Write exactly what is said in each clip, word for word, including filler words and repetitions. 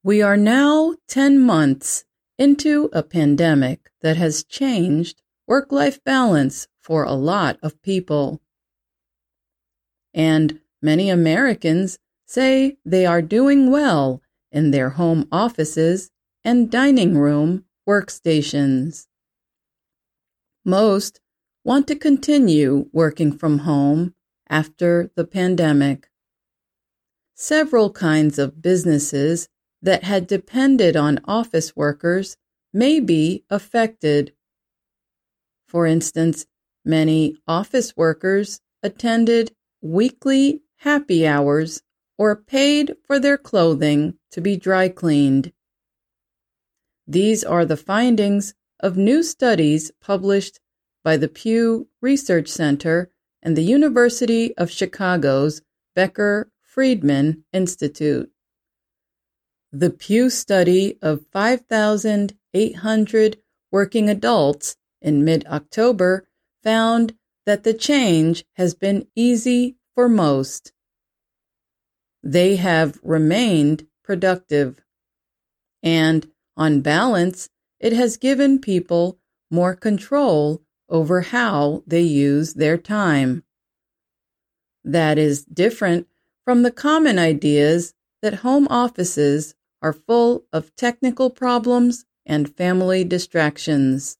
We are now ten months into a pandemic that has changed work-life balance for a lot of people. And many Americans say they are doing well in their home offices and dining room workstations. Most want to continue working from home after the pandemic. Several kinds of businesses that had depended on office workers may be affected. For instance, many office workers attended weekly happy hours or paid for their clothing to be dry cleaned. These are the findings of new studies published by the Pew Research Center and the University of Chicago's Becker-Friedman Institute. The Pew study of five thousand eight hundred working adults in mid-October found that the change has been easy for most. They have remained productive, and on balance, it has given people more control over how they use their time. That is different from the common ideas that home offices are full of technical problems and family distractions.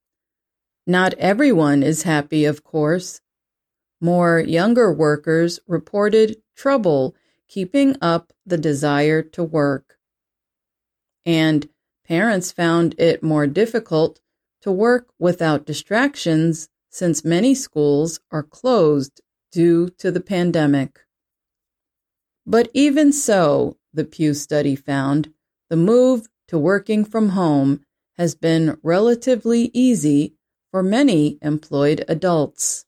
Not everyone is happy, of course. More younger workers reported trouble keeping up the desire to work. And parents found it more difficult to work without distractions since many schools are closed due to the pandemic. But even so, the Pew study found, the move to working from home has been relatively easy for many employed adults.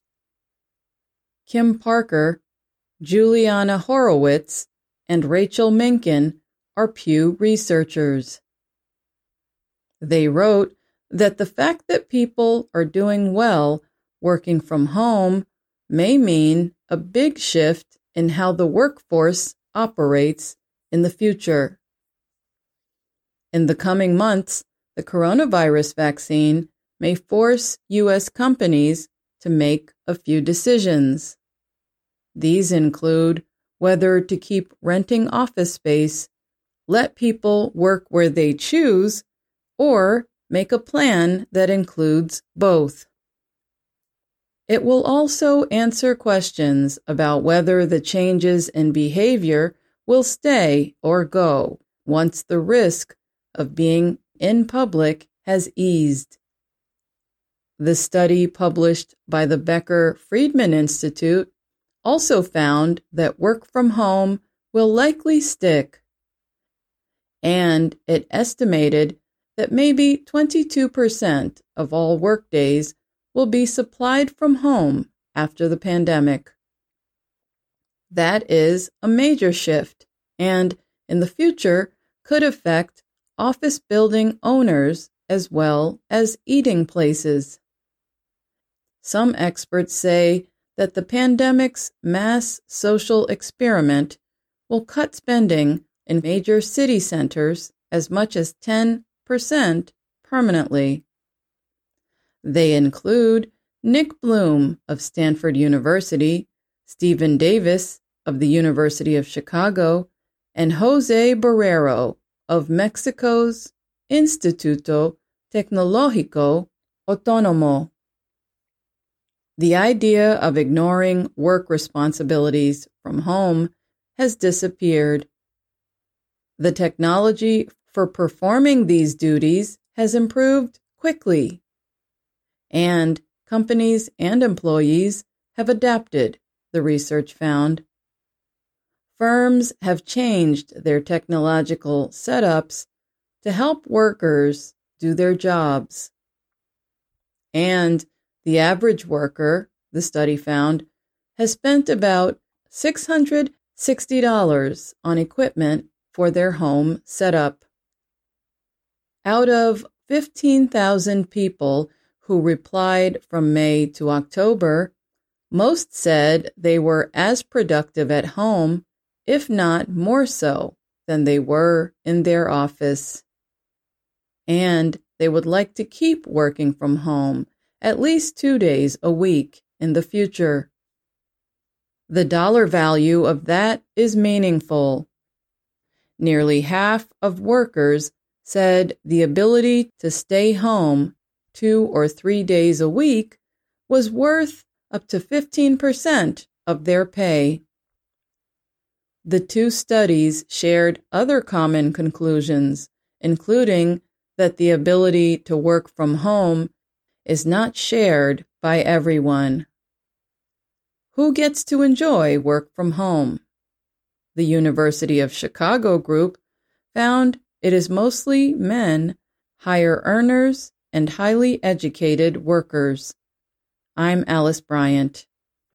Kim Parker, Juliana Horowitz, and Rachel Menken are Pew researchers. They wrote that the fact that people are doing well working from home may mean a big shift in how the workforce operates in the future. In the coming months, the coronavirus vaccine may force U S companies to make a few decisions. These include whether to keep renting office space, let people work where they choose, or make a plan that includes both. It will also answer questions about whether the changes in behavior will stay or go once the risk of being in public has eased. The study published by the Becker-Friedman Institute also found that work from home will likely stick, and it estimated that maybe twenty-two percent of all workdays will be supplied from home after the pandemic. That is a major shift, and in the future could affect office building owners as well as eating places. Some experts say that the pandemic's mass social experiment will cut spending in major city centers as much as ten percent permanently. They include Nick Bloom of Stanford University, Stephen Davis of the University of Chicago, and Jose Barrero of Mexico's Instituto Tecnológico Autónomo. The idea of ignoring work responsibilities from home has disappeared. The technology for performing these duties has improved quickly, and companies and employees have adapted, the research found. Firms have changed their technological setups to help workers do their jobs. And the average worker, the study found, has spent about six hundred sixty dollars on equipment for their home setup. Out of fifteen thousand people who replied from May to October, most said they were as productive at home, if not more so, than they were in their office. And they would like to keep working from home at least two days a week in the future. The dollar value of that is meaningful. Nearly half of workers said the ability to stay home two or three days a week was worth up to fifteen percent of their pay. The two studies shared other common conclusions, including that the ability to work from home is not shared by everyone. Who gets to enjoy work from home? The University of Chicago group found it is mostly men, higher earners, and highly educated workers. I'm Alice Bryant.